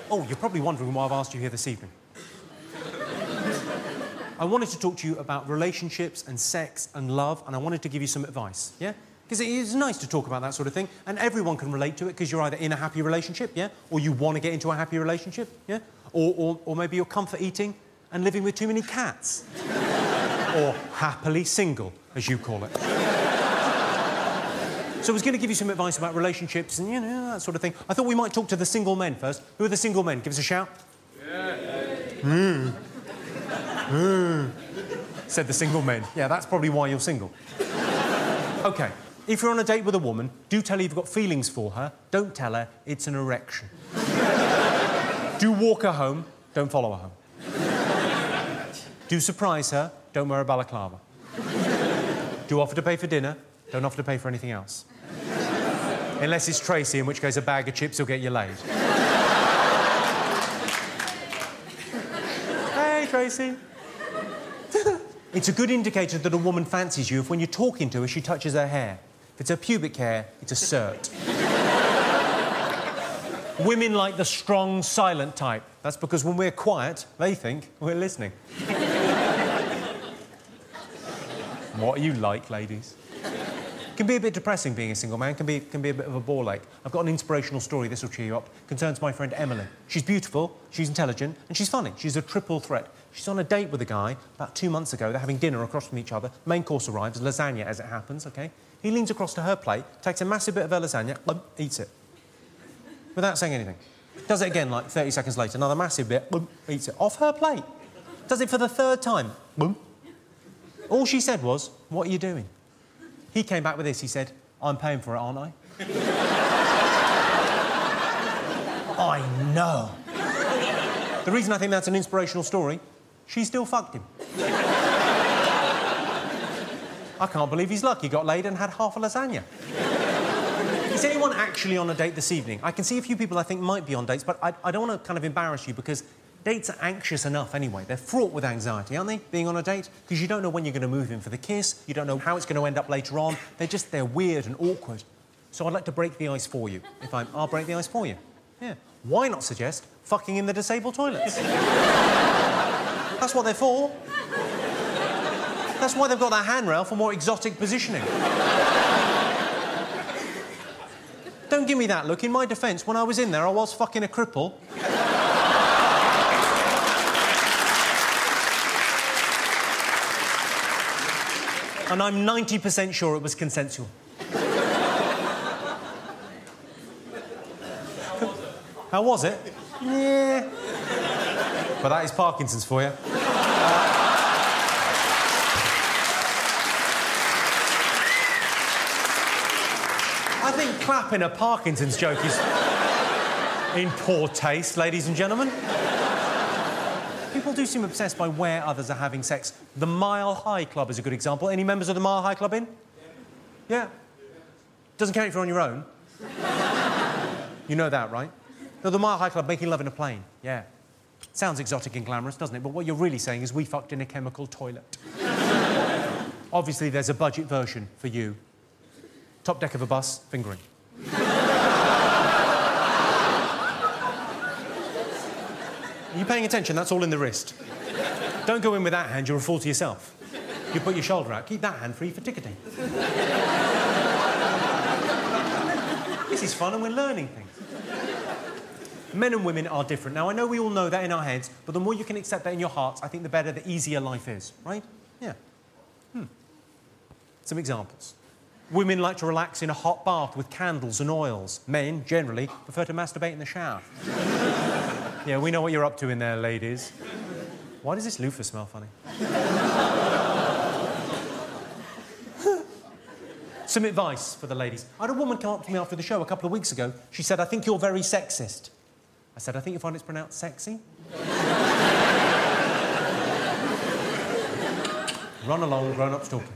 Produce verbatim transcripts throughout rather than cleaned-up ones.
Oh, you're probably wondering why I've asked you here this evening. I wanted to talk to you about relationships and sex and love, and I wanted to give you some advice, yeah? Because it is nice to talk about that sort of thing, and everyone can relate to it because you're either in a happy relationship, yeah? Or you want to get into a happy relationship, yeah? Or, or, or maybe you're comfort eating and living with too many cats. Or happily single, as you call it. So I was going to give you some advice about relationships and, you know, that sort of thing. I thought we might talk to the single men first. Who are the single men? Give us a shout. Yeah. Hmm. Hmm. Said the single men. Yeah, that's probably why you're single. OK, if you're on a date with a woman, do tell her you've got feelings for her. Don't tell her it's an erection. Do walk her home. Don't follow her home. Do surprise her. Don't wear a balaclava. Do offer to pay for dinner. Don't offer to pay for anything else. Unless it's Tracy, in which case a bag of chips will get you laid. Hey, Tracy. It's a good indicator that a woman fancies you if when you're talking to her, she touches her hair. If it's her pubic hair, it's a cert. Women like the strong, silent type. That's because when we're quiet, they think we're listening. What are you like, ladies? It can be a bit depressing being a single man, can be, can be a bit of a ball ache. I've got an inspirational story, this will cheer you up. Concerns my friend Emily. She's beautiful, she's intelligent, and she's funny. She's a triple threat. She's on a date with a guy about two months ago. They're having dinner across from each other. Main course arrives, lasagna as it happens, OK? He leans across to her plate, takes a massive bit of her lasagna, um, eats it. Without saying anything. Does it again, like, thirty seconds later. Another massive bit, um, eats it. Off her plate. Does it for the third time. Boom. All she said was, what are you doing? He came back with this. He said, I'm paying for it, aren't I? I know. The reason I think that's an inspirational story, she still fucked him. I can't believe he's lucky. He got laid and had half a lasagna. Is anyone actually on a date this evening? I can see a few people I think might be on dates, but I, I don't want to kind of embarrass you because dates are anxious enough anyway. They're fraught with anxiety, aren't they, being on a date? Because you don't know when you're going to move in for the kiss, you don't know how it's going to end up later on. They're just, they're weird and awkward. So I'd like to break the ice for you. If I'm, I'll break the ice for you. Yeah. Why not suggest fucking in the disabled toilets? That's what they're for. That's why they've got that handrail for more exotic positioning. Don't give me that look. In my defence, when I was in there, I was fucking a cripple. And I'm ninety percent sure it was consensual. How was it? Yeah. But that is Parkinson's for you. I think clapping a Parkinson's joke is in poor taste, ladies and gentlemen. People do seem obsessed by where others are having sex. The Mile High Club is a good example. Any members of the Mile High Club in? Yeah. Doesn't count if you're on your own. You know that, right? No, the Mile High Club, making love in a plane. Yeah. Sounds exotic and glamorous, doesn't it? But what you're really saying is we fucked in a chemical toilet. Obviously, there's a budget version for you. Top deck of a bus, fingering. Are you paying attention? That's all in the wrist. Don't go in with that hand, you're a fool to yourself. You put your shoulder out, keep that hand free for ticketing. This is fun and we're learning things. Men and women are different. Now, I know we all know that in our heads, but the more you can accept that in your hearts, I think the better, the easier life is, right? Yeah. Hmm. Some examples. Women like to relax in a hot bath with candles and oils. Men, generally, prefer to masturbate in the shower. Yeah, we know what you're up to in there, ladies. Why does this loofah smell funny? Some advice for the ladies. I had a woman come up to me after the show a couple of weeks ago. She said, I think you're very sexist. I said, I think you find it's pronounced sexy. Run along, grown-ups talking.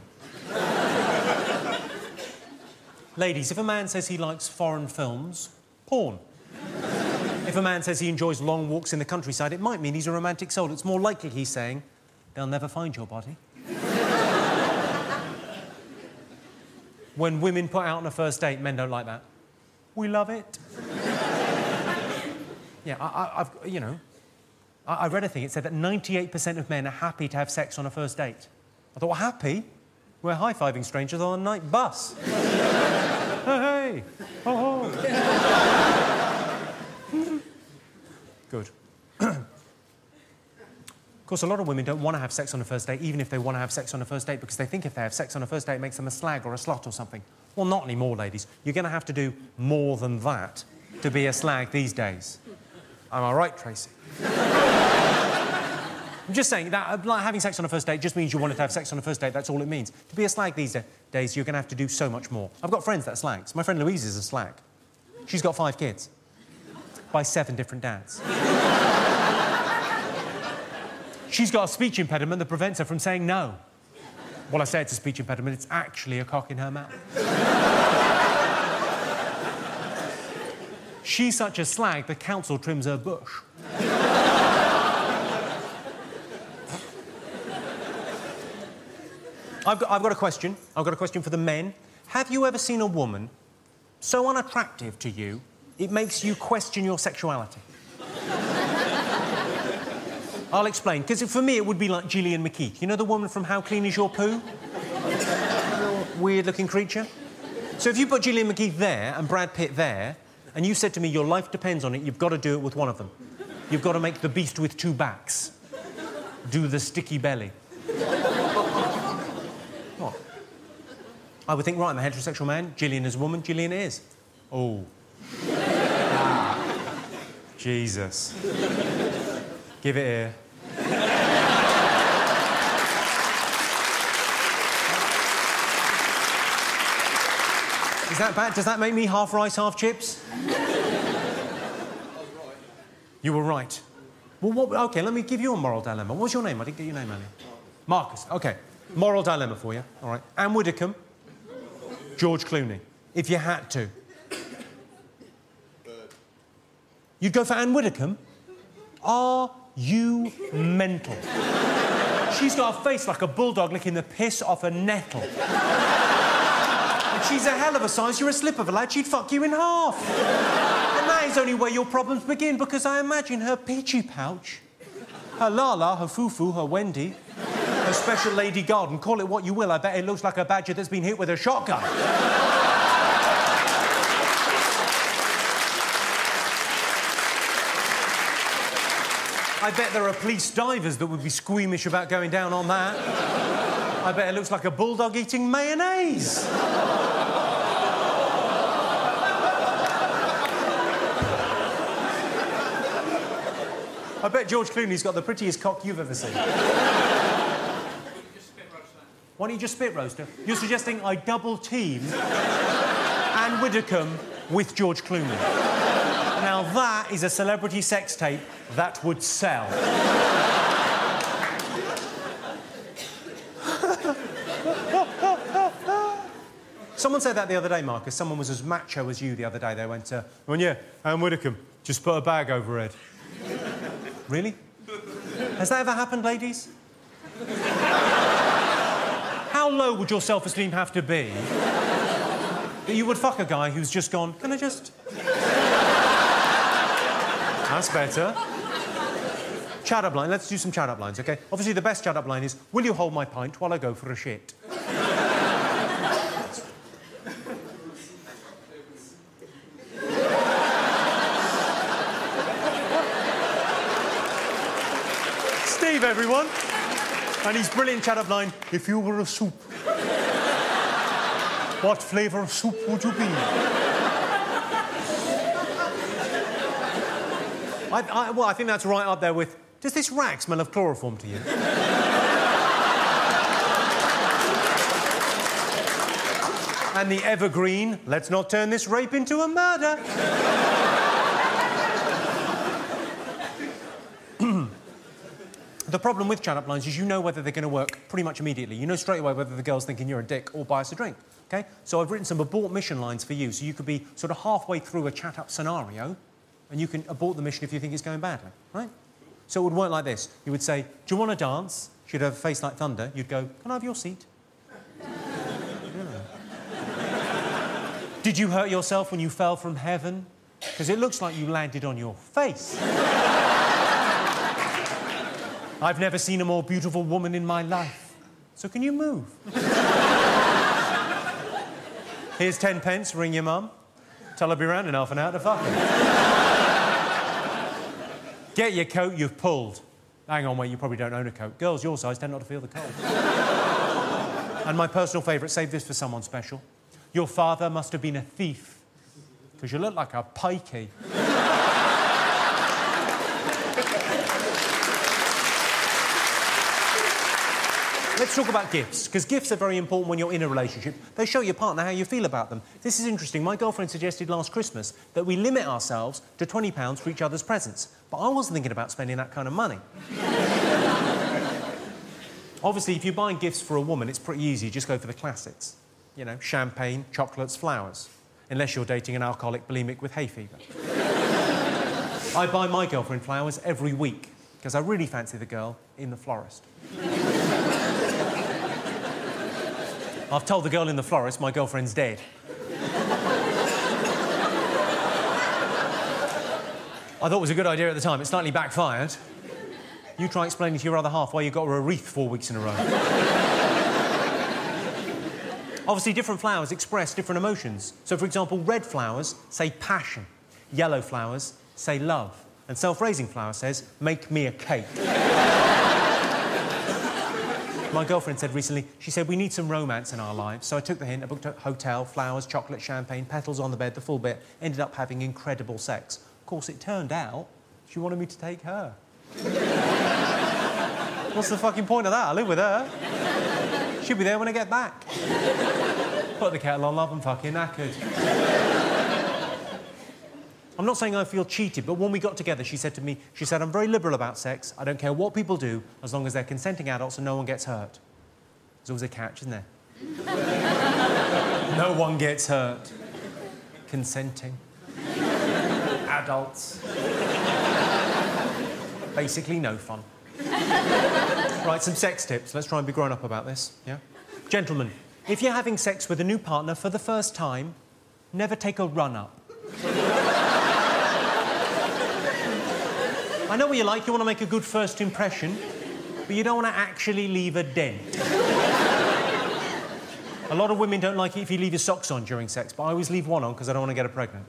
Ladies, if a man says he likes foreign films, porn. If a man says he enjoys long walks in the countryside, it might mean he's a romantic soul. It's more likely he's saying, they'll never find your body. When women put out on a first date, men don't like that. We love it. Yeah, I, I, I've, you know, I, I read a thing. It said that ninety-eight percent of men are happy to have sex on a first date. I thought, well, happy? We're high-fiving strangers on a night bus. Hey, hey, oh, oh. Good. Of course, a lot of women don't want to have sex on a first date, even if they want to have sex on a first date, because they think if they have sex on a first date, it makes them a slag or a slut or something. Well, not anymore, ladies. You're going to have to do more than that to be a slag these days. Am I right, Tracy? I'm just saying that like, having sex on a first date just means you wanted to have sex on a first date. That's all it means. To be a slag these days, you're going to have to do so much more. I've got friends that are slags. My friend Louise is a slag. She's got five kids by seven different dads. She's got a speech impediment that prevents her from saying no. Well, I say it's a speech impediment. It's actually a cock in her mouth. She's such a slag, the council trims her bush. I've got, I've got a question. I've got a question for the men. Have you ever seen a woman so unattractive to you, it makes you question your sexuality? I'll explain, because for me it would be like Gillian McKeith. You know the woman from How Clean Is Your Poo? Weird-looking creature. So if you put Gillian McKeith there and Brad Pitt there, and you said to me your life depends on it, you've got to do it with one of them. You've got to make the beast with two backs. Do the sticky belly. What? I would think, right, I'm a heterosexual man, Gillian is a woman, Gillian is. Oh. Ah. Jesus. Give it here. Is that bad? Does that make me half rice, half chips? You were right. Well, what... OK, let me give you a moral dilemma. What's your name? I didn't get your name earlier. Marcus. OK. Moral dilemma for you. All right. Anne Widdecombe. George Clooney. If you had to. Bird. You'd go for Anne Widdecombe? Are you mental? She's got a face like a bulldog licking the piss off a nettle. And she's a hell of a size. You're a slip of a lad. She'd fuck you in half. And that is only where your problems begin, because I imagine her peachy pouch, her Lala, her Fufu, her Wendy, her special lady garden, call it what you will, I bet it looks like a badger that's been hit with a shotgun. I bet there are police divers that would be squeamish about going down on that. I bet it looks like a bulldog eating mayonnaise. I bet George Clooney's got the prettiest cock you've ever seen. Why don't you just spit roast her? You're suggesting I double-team Anne Widdecombe with George Clooney. Now, that is a celebrity sex tape that would sell. Someone said that the other day, Marcus. Someone was as macho as you the other day. They went, uh, oh, yeah, Anne Widdecombe, just put a bag over her head. Really? Has that ever happened, ladies? How low would your self-esteem have to be that you would fuck a guy who's just gone, can I just... That's better. Chat-up line. Let's do some chat-up lines, OK? Obviously, the best chat-up line is, will you hold my pint while I go for a shit? Steve, everyone. And his brilliant chat-up line, if you were a soup, what flavour of soup would you be? I, I, well, I think that's right up there with, does this rag smell of chloroform to you? And the evergreen, let's not turn this rape into a murder. The problem with chat-up lines is you know whether they're going to work pretty much immediately. You know straight away whether the girl's thinking you're a dick or buy us a drink, OK? So I've written some abort mission lines for you, so you could be sort of halfway through a chat-up scenario and you can abort the mission if you think it's going badly, right? So it would work like this. You would say, do you want to dance? She'd have a face like thunder. You'd go, can I have your seat? Yeah. Did you hurt yourself when you fell from heaven? because it looks like you landed on your face. I've never seen a more beautiful woman in my life. So can you move? Here's ten pence, ring your mum. Tell her I'll be round in half an hour to fuck her. Get your coat, you've pulled. Hang on, wait, you probably don't own a coat. Girls your size tend not to feel the cold. And my personal favourite, save this for someone special. Your father must have been a thief, because you look like a pikey. Let's talk about gifts, because gifts are very important when you're in a relationship. They show your partner how you feel about them. This is interesting. My girlfriend suggested last Christmas that we limit ourselves to twenty pounds for each other's presents. But I wasn't thinking about spending that kind of money. Obviously, if you're buying gifts for a woman, it's pretty easy. You just go for the classics. You know, champagne, chocolates, flowers. Unless you're dating an alcoholic bulimic with hay fever. I buy my girlfriend flowers every week, because I really fancy the girl in the florist. I've told the girl in the florist my girlfriend's dead. I thought it was a good idea at the time. It slightly backfired. You try explaining to your other half why you got her a wreath four weeks in a row. Obviously, different flowers express different emotions. So, for example, red flowers say passion. Yellow flowers say love. And self-raising flower says, make me a cake. My girlfriend said recently, she said, we need some romance in our lives. So I took the hint, I booked a hotel, flowers, chocolate, champagne, petals on the bed, the full bit, ended up having incredible sex. Of course, it turned out she wanted me to take her. What's the fucking point of that? I live with her. She'll be there when I get back. Put the kettle on, love, and fucking knackered. I'm not saying I feel cheated, but when we got together, she said to me, she said, I'm very liberal about sex. I don't care what people do, as long as they're consenting adults and no one gets hurt. There's always a catch, isn't there? No one gets hurt. Consenting. Adults. Basically, no fun. Right, some sex tips. Let's try and be grown up about this, yeah? Gentlemen, if you're having sex with a new partner for the first time, never take a run-up. I know what you like, you want to make a good first impression, but you don't want to actually leave a dent. A lot of women don't like it if you leave your socks on during sex, but I always leave one on because I don't want to get her pregnant.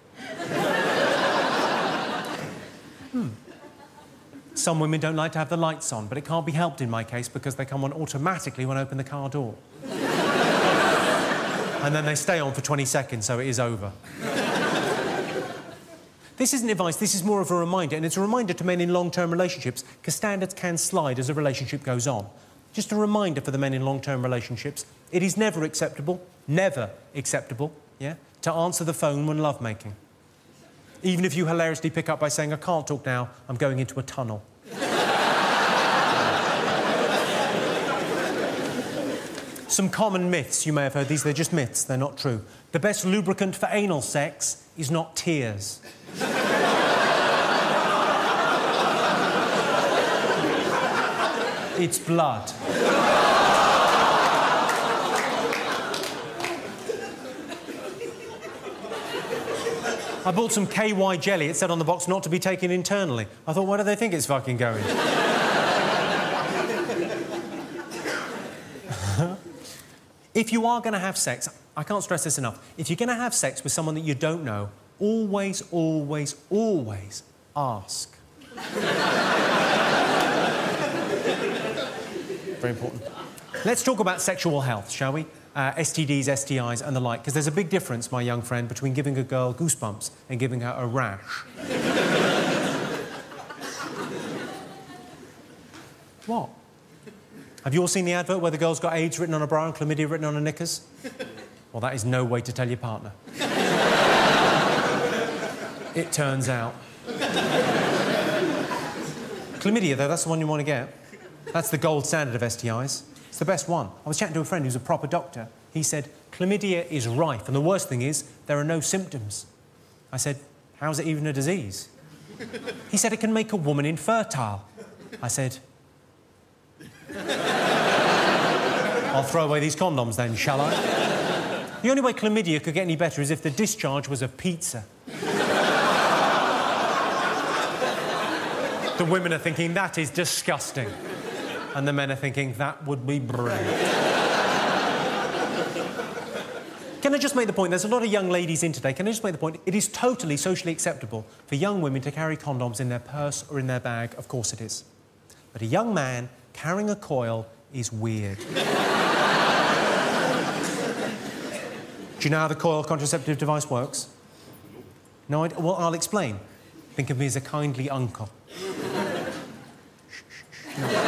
hmm. Some women don't like to have the lights on, but it can't be helped in my case because they come on automatically when I open the car door. And then they stay on for twenty seconds, so it is over. This isn't advice, this is more of a reminder, and it's a reminder to men in long-term relationships, because standards can slide as a relationship goes on. Just a reminder for the men in long-term relationships, it is never acceptable, never acceptable, yeah, to answer the phone when lovemaking. Even if you hilariously pick up by saying, I can't talk now, I'm going into a tunnel. Some common myths, you may have heard these, they're just myths, they're not true. The best lubricant for anal sex is not tears. It's blood. I bought some K Y jelly. It said on the box not to be taken internally. I thought, where do they think it's fucking going? If you are going to have sex, I can't stress this enough, if you're going to have sex with someone that you don't know, always, always, always ask. Very important. Let's talk about sexual health, shall we? Uh, S T Ds, S T Is and the like, because there's a big difference, my young friend, between giving a girl goosebumps and giving her a rash. What? Have you all seen the advert where the girl's got AIDS written on a bra and chlamydia written on her knickers? Well, that is no way to tell your partner. It turns out. Chlamydia, though, that's the one you want to get. That's the gold standard of S T Is. It's the best one. I was chatting to a friend who's a proper doctor. He said, chlamydia is rife, and the worst thing is, there are no symptoms. I said, how's it even a disease? He said, it can make a woman infertile. I said, I'll throw away these condoms then, shall I? The only way chlamydia could get any better is if the discharge was a pizza. The women are thinking, that is disgusting. And the men are thinking, that would be brilliant. Can I just make the point, there's a lot of young ladies in today, can I just make the point, it is totally socially acceptable for young women to carry condoms in their purse or in their bag, of course it is. But a young man carrying a coil is weird. Do you know how the coil contraceptive device works? No idea? Well, I'll explain. Think of me as a kindly uncle. No.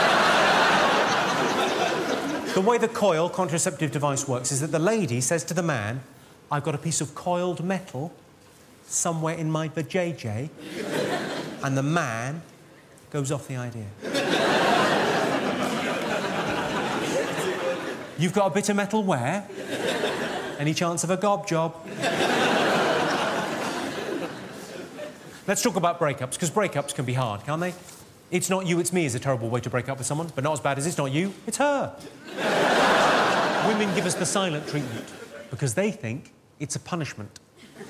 The way the coil contraceptive device works is that the lady says to the man, I've got a piece of coiled metal somewhere in my vajayjay, and the man goes off the idea. You've got a bit of metal where? Any chance of a gob job? Let's talk about breakups, because breakups can be hard, can't they? It's not you, it's me is a terrible way to break up with someone, but not as bad as it's not you, it's her. Women give us the silent treatment because they think it's a punishment.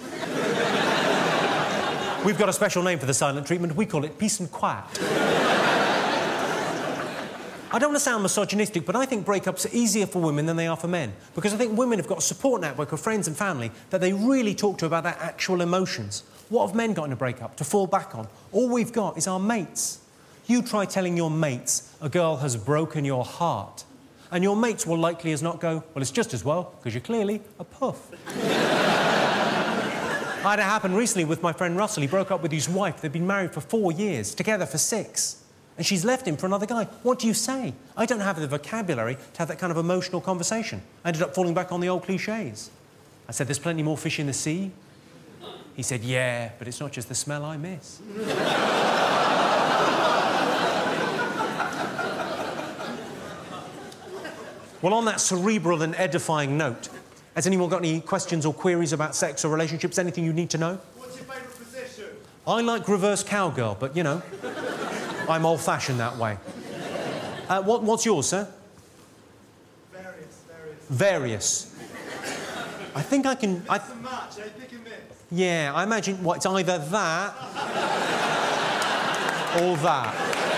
We've got a special name for the silent treatment. We call it peace and quiet. I don't want to sound misogynistic, but I think breakups are easier for women than they are for men, because I think women have got a support network of friends and family that they really talk to about their actual emotions. What have men got in a breakup to fall back on? All we've got is our mates. You try telling your mates a girl has broken your heart, and your mates will likely as not go, well, it's just as well, because you're clearly a puff. I had it happen recently with my friend Russell. He broke up with his wife. They'd been married for four years, together for six. And she's left him for another guy. What do you say? I don't have the vocabulary to have that kind of emotional conversation. I ended up falling back on the old clichés. I said, there's plenty more fish in the sea. He said, yeah, but it's not just the smell I miss. Well, on that cerebral and edifying note, has anyone got any questions or queries about sex or relationships? Anything you need to know? What's your favourite position? I like reverse cowgirl, but, you know, I'm old-fashioned that way. Uh, what, what's yours, sir? Various, various. Various. I think I can... I... It's a match, eh? Pick and mix. Yeah, I imagine, what, it's either that or that.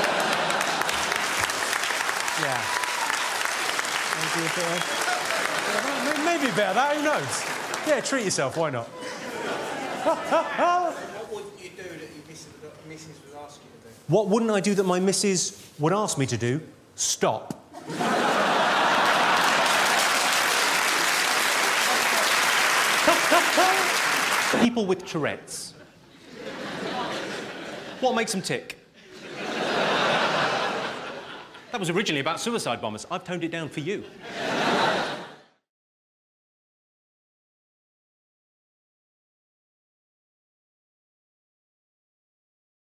Yeah. Maybe a bit of... Maybe a bit of that, who knows? Yeah, treat yourself, why not? What wouldn't you do that your missus, missus would ask you to do? What wouldn't I do that my missus would ask me to do? Stop. People with Tourette's. What makes them tick? That was originally about suicide bombers. I've toned it down for you.